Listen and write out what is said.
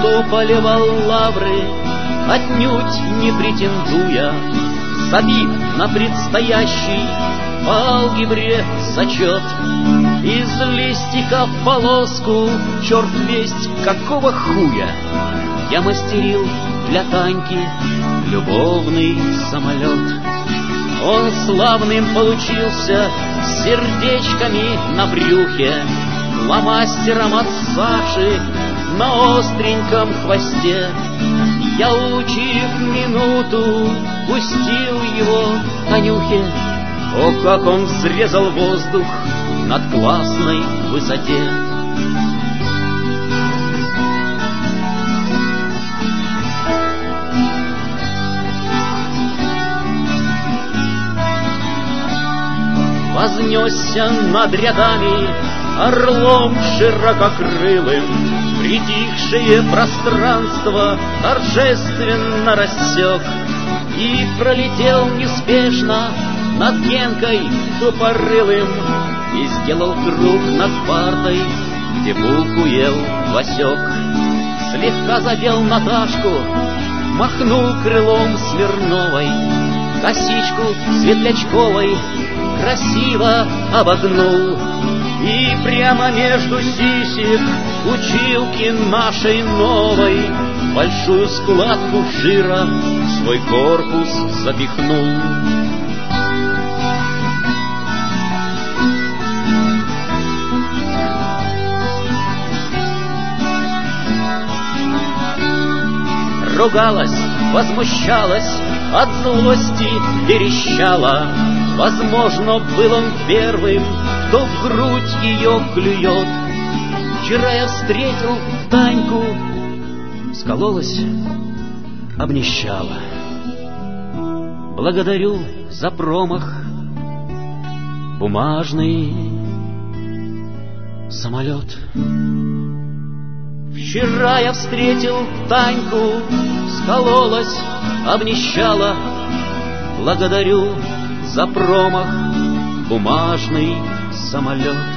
славу поливал лавры, отнюдь не претендуя, забив на предстоящий по алгебре зачет. Из листика в полоску, черт весть какого хуя, я мастерил для Таньки любовный самолет. Он славным получился, с сердечками на брюхе, фломастером от Саши на остреньком хвосте. Я, улучив минуту, пустил его Танюхе. О, как он взрезал воздух над классной высоте! Вознесся над рядами орлом ширококрылым, притихшее пространство торжественно рассек и пролетел неспешно над Генкой тупорылым и сделал круг над партой, где булку ел Васек. Слегка задел Наташку, махнул крылом Смирновой, косичку Светлячковой красиво обогнул и прямо между сисек училки нашей новой большую складку жира в свой корпус запихнул. Ругалась, возмущалась, от злости верещала. Возможно, был он первым, кто в грудь ее клюет. Вчера я встретил Таньку, скололась, обнищала. Благодарю за промах, бумажный самолет. Вчера я встретил Таньку, скололась, обнищала. Благодарю за промах, бумажный самолет.